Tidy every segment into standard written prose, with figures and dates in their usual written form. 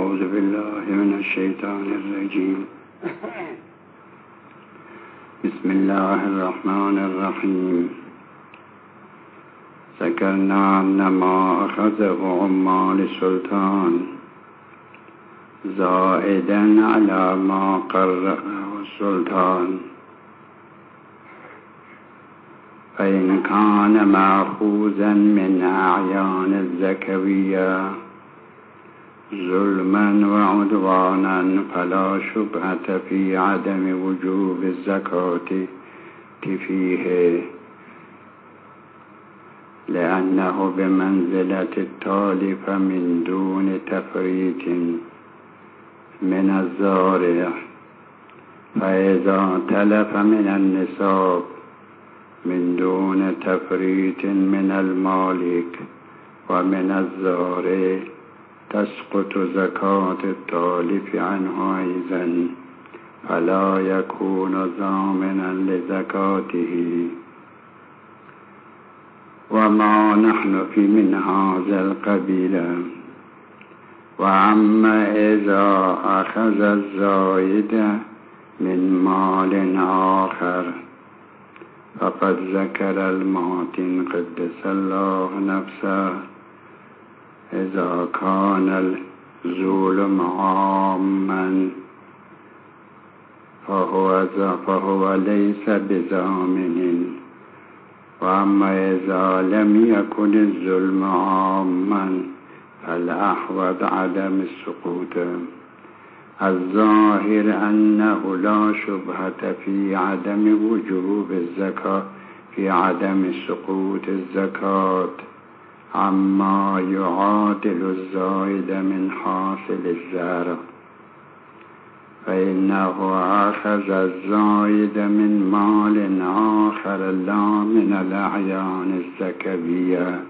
أعوذ بالله من الشيطان الرجيم. بسم الله الرحمن الرحيم. ذكرنا أن ما أخذه عمال السلطان زائدا على ما قرره السلطان، فإن كان مأخوذا من أعيان الزكوية ظلما وعدوانا فلا شبهة في عدم وجوب الزكاة فيه، لأنه بمنزلة التالف من دون تفريط من الزارع، فإذا تلف من النصاب من دون تفريط من المالك ومن الزارع تسقط زكاة التالف عنه أيضا، فلا يكون ضامنا لزكاته. وما نحن في من هذا القبيل. وأما إذا أخذ الزائد من مال آخر فقد ذكر الماتن قدس الله نفسه إذا كان الظلم عاما فهو ليس بضامن. وأما إذا لم يكن الظلم عاما فالأحوط عدم السقوط. الظاهر أنه لا شبهة في عدم وجوب الزكاة في عدم سقوط الزكاة عما يعادل الزائد من حاصل الزرع، فإنه أخذ الزائد من مال آخر لا من الأعيان الزكوية،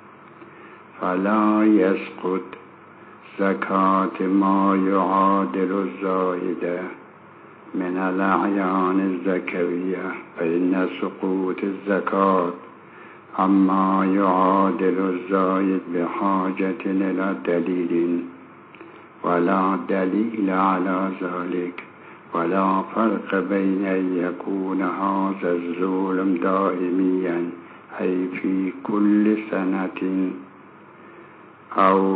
فلا يسقط زكاة ما يعادل الزائد من الأعيان الزكوية، فإن سقوط الزكاة أما يعادل الزائد بحاجة إلى دليل، ولا دليل على ذلك، ولا فرق بين أن يكون هذا الظلم دائميا أي في كل سنة أو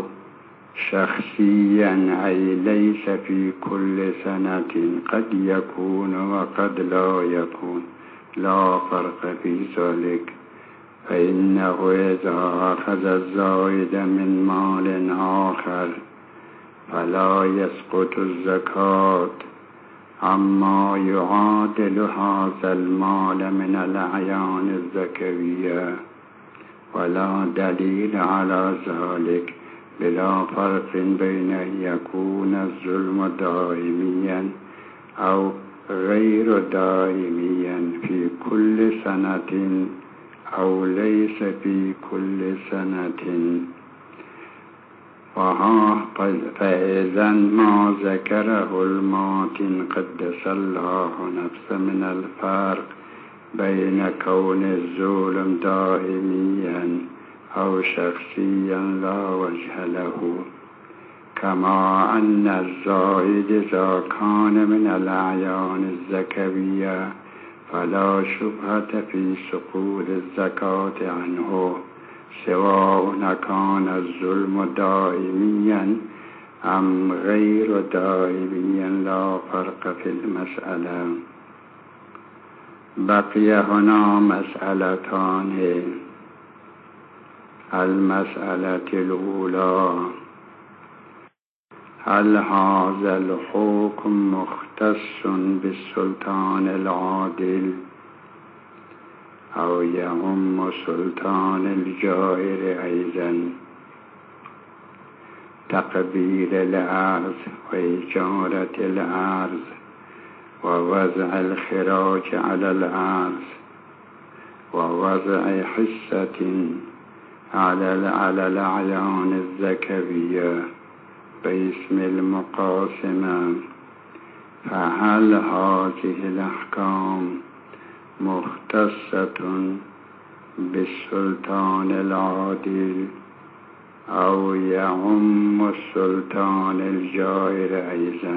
شخصيا أي ليس في كل سنة، قد يكون وقد لا يكون، لا فرق في ذلك. فإنه إذا أخذ الزائد من مال آخر فلا يسقط الزكاة عما يعادل هذا المال من الأعيان الزكوية، ولا دليل على ذلك، بلا فرق بين أن يكون الظلم دائميا أو غير دائميا في كل سنة أو ليس في كل سنة. فإذا ما ذكره الماتن قدس الله نفسه من الفرق بين كون الظلم دائميا أو شخصيا لا وجه له، كما أن الزائد إذا كان من الأعيان الزكوية فلا شبهة في سقوط الزكاة عنه، سواء كان الظلم دائميا أم غير دائميا، لا فرق في المسألة. بقي هنا مسألتان. المسألة الأولى: هل هذا الحكم مختص بالسلطان العادل أو يعم سلطان الجائر أيضا؟ تقبيل الأرض وإجارة الأرض ووضع الخراج على الأرض ووضع حصة على الأعيان الزكوية باسم المقاسمة، فهل هذه الأحكام مختصة بالسلطان العادل أو يعم السلطان الجائر أيضا.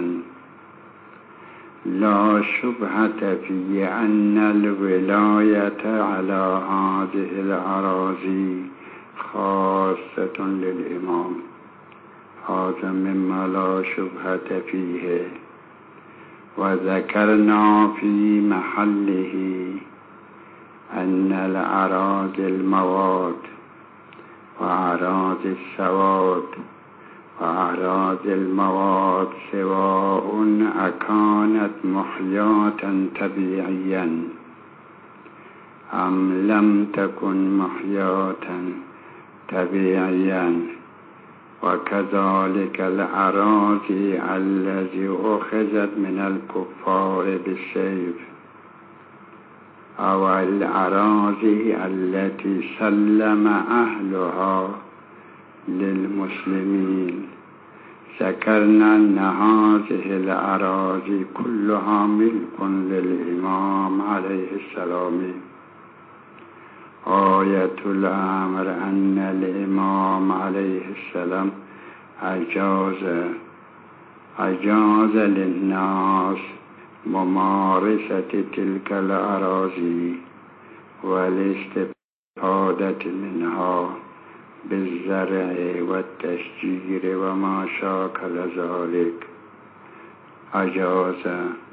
لا شبهة في أن الولاية على هذه الأراضي خاصة للإمام، هذا مما لا شبهة فيه. وذكرنا في محله أن الأراضي المواد وأراضي السواد وأراضي المواد سواء أكانت محياة طبيعيا أم لم تكن محياة طبيعيا، وكذلك الأراضي التي أخذت من الكفار بالسيف أو الأراضي التي سلم أهلها للمسلمين. ذكرنا أن هذه الأراضي كلها ملك للإمام عليه السلام. آية الأمر أن الإمام عليه السلام أجاز للناس ممارسة تلك الأراضي والاستفادة منها بالزرع والتشجير وما شاكل ذلك، أجاز.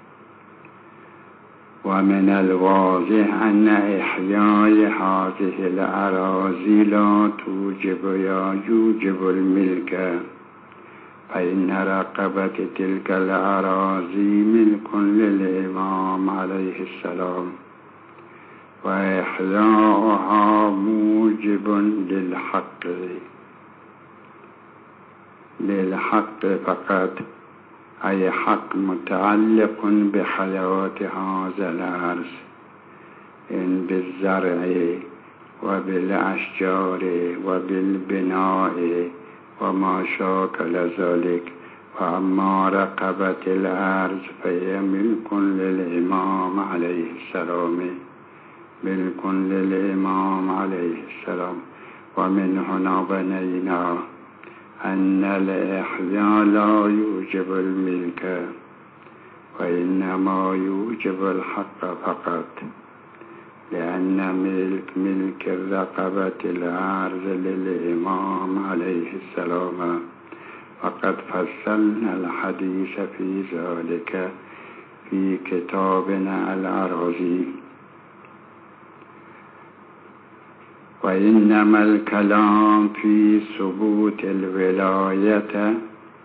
ومن الواضح أن إحياء هذه الأراضي لا توجب يا يوجب الملك، فإن رقبة تلك الأراضي ملك للإمام عليه السلام، وإحياؤها موجب للحق فقط، أي حق متعلق بحياة هذا الأرض، إن بالزرع وبالأشجار وبالبناء وما شاكل ذلك. وأما رقبة الأرض فهي ملك للإمام عليه السلام، ملك للإمام عليه السلام. ومن هنا بنينا أن الإحياء لا يوجب الملك، وإنما يوجب الحق فقط، لأن ملك الرقبة الأرض للإمام عليه السلام. وقد فصلنا الحديث في ذلك في كتابنا الأراضي. وإنما الكلام في ثبوت الولاية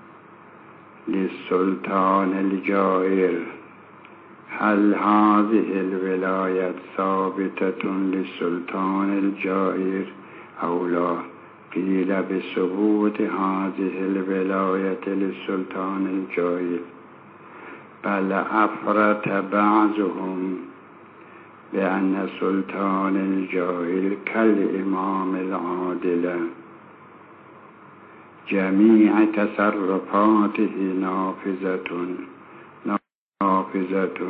للسلطان الجائر. هل هذه الولاية ثابتة للسلطان الجائر أو لا؟ قيل بثبوت هذه الولاية للسلطان الجائر، بل أفرط بعضهم بأن سلطان الجائر كالإمام العادل، جميع تصرفاته نافذة،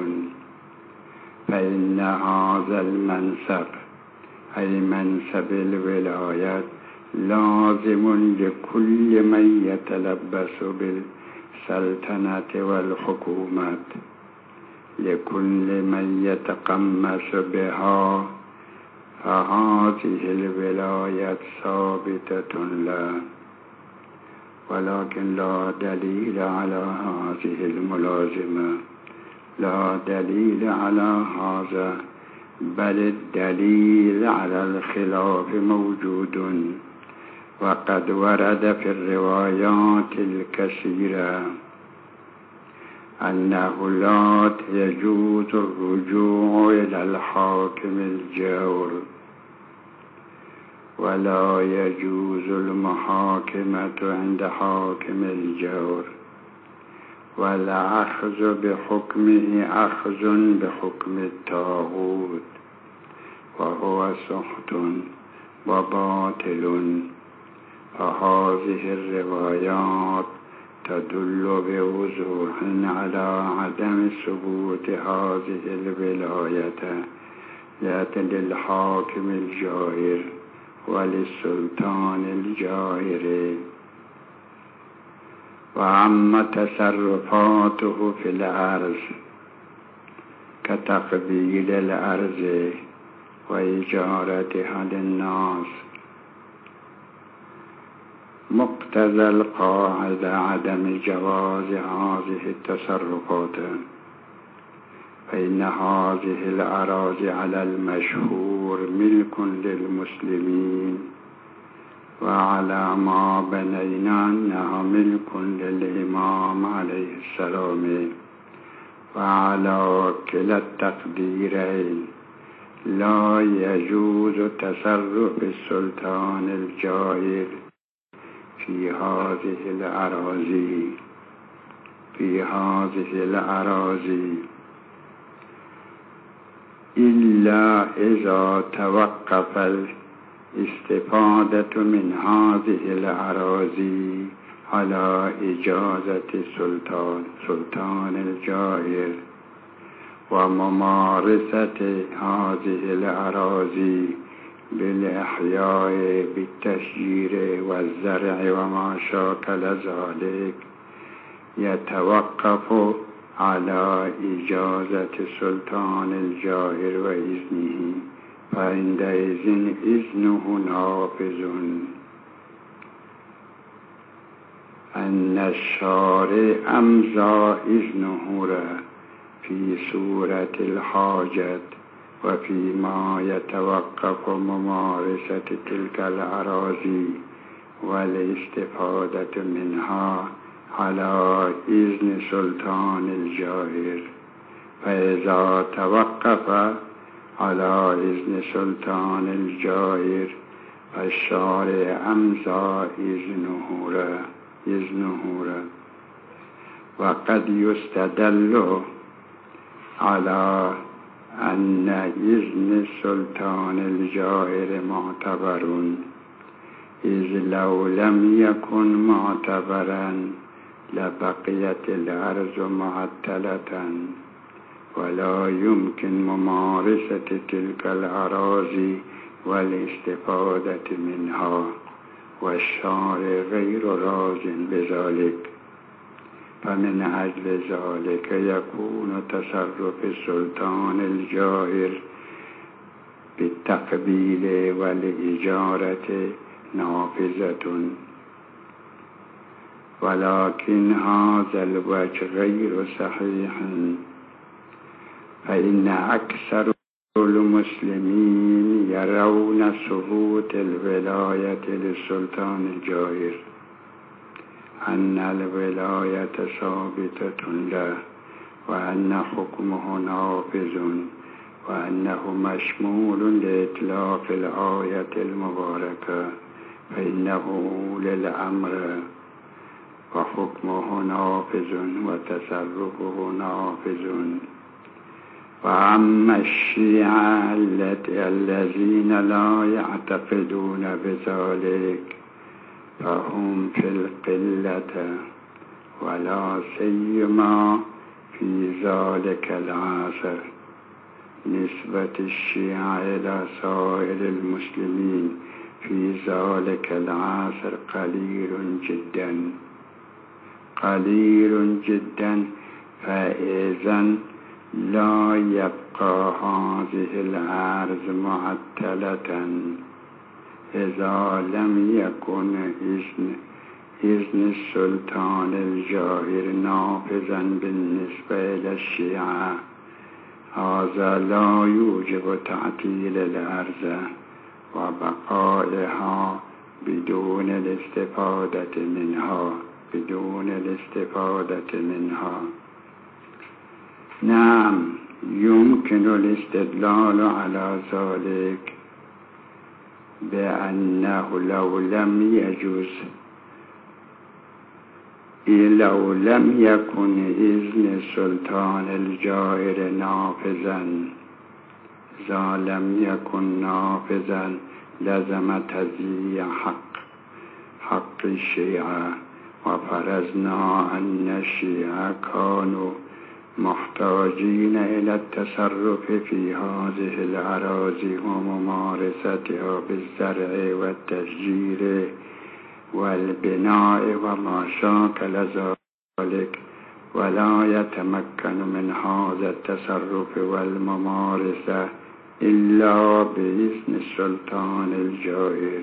فإن هذا المنصب أي منصب الولاية لازم لكل من يتلبس بالسلطنة والحكومة، لكل من يتقمص بها، فهذه الولاية ثابتة له. ولكن لا دليل على هذه الملازمة، لا دليل على هذا، بل الدليل على الخلاف موجود. وقد ورد في الروايات الكثيرة أنه لا يجوز الرجوع إلى الحاكم الجور، ولا يجوز المحاكمة عند حاكم الجور، والأخذ بحكمه أخذ بحكم الطاغوت، وهو سخط وباطل. فهذه الروايات تدل بوضوح على عدم ثبوت هذه الولاية للحاكم الجائر وللسلطان الجائر. وأما تصرفاته في الأرض كتقبيل الأرض وإجارتها للناس، مقتضى القاعدة عدم جواز هذه التصرفات، فإن هذه الأراضي على المشهور ملك للمسلمين، وعلى ما بنينا أنها ملك للإمام عليه السلام. وعلى كلا التقديرين لا يجوز تصرف السلطان الجائر في هذه الأراضي إلا إذا توقف الاستفادة من هذه الأراضي على إجازة سلطان الجائر، وممارسة هذه الأراضي بالإحياء بالتشجير والزرع وما شاكل ذلك يتوقف على إجازة سلطان الجائر وإذنه، فعندئذ إذنه نافذ. أن الشارع أمضى إذنه في صورة الحاجة وفيما يتوقف ممارسة تلك الأراضي والاستفادة منها على إذن سلطان الجائر. فإذا توقف على إذن سلطان الجائر فالشارع أمضى إذنه. وقد يستدل على أن إذن السلطان الجائر معتبر، إذ لو لم يكن معتبرا لبقيت الأرض معطلة، ولا يمكن ممارسة تلك الأراضي والاستفادة منها، والشارع غير راض بذلك. فمن أجل ذلك يكون تصرف السلطان الجائر بالتقبيل والإجارة نافذة. ولكن هذا الوجه غير صحيح، فإن أكثر المسلمين يرون ثبوت الولاية للسلطان الجائر، أن الولاية ثابتة له، وأن حكمه نافذ، وأنه مشمول لإطلاق الآية المباركة فإنه للأمر، وحكمه نافذ وتصرفه نافذ. وأما الشيعة الذين لا يعتقدون بذلك فهم في القلة، ولا سيما في ذلك العصر. نسبة الشيعة إلى سائر المسلمين في ذلك العصر قليل جدا، فإذا لا يبقى هذه الأرض معطلة إذا لم يكن إذن السلطان الجائر نافذا بالنسبة إلى الشيعة. هذا لا يوجب تعطيل الأرض وبقائها بدون الاستفادة منها. نعم، يمكن الاستدلال على ذلك بأنه لو لم يكن إذن السلطان الجائر نافذا، إذا لم يكن نافذا لزم تزييع حق الشيعة، وفرضنا أن الشيعة كانوا محتاجين إلى التصرف في هذه الأراضي وممارستها بالزرع والتشجير والبناء وما شاكل ذلك، ولا يتمكن من هذا التصرف والممارسة إلا بإذن السلطان الجائر،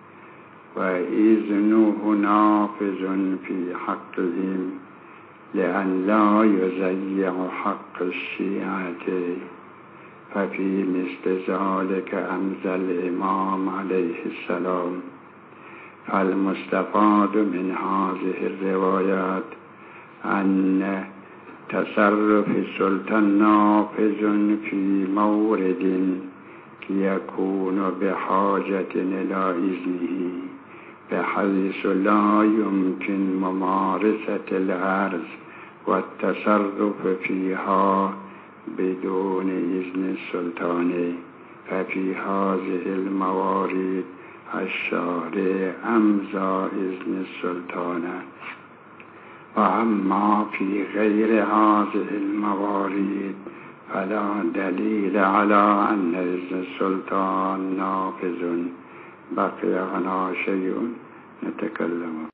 وإذنه نافذ في حقهم لأن لا يضيع حق الشيعة. ففي مثل ذلك أمضى الإمام عليه السلام. فالمستفاد من هذه الروايات أن تصرف السلطان نافذ في مورد يكون بحاجة إلى إذنه، بحيث لا يمكن ممارسة الأرض والتصرف فيها بدون إذن السلطان. ففي هذه الموارد الشارع أمضى إذن السلطان. وأما في غير هذه الموارد فلا دليل على أن إذن السلطان نافذ. بقي هنا شيء نتكلم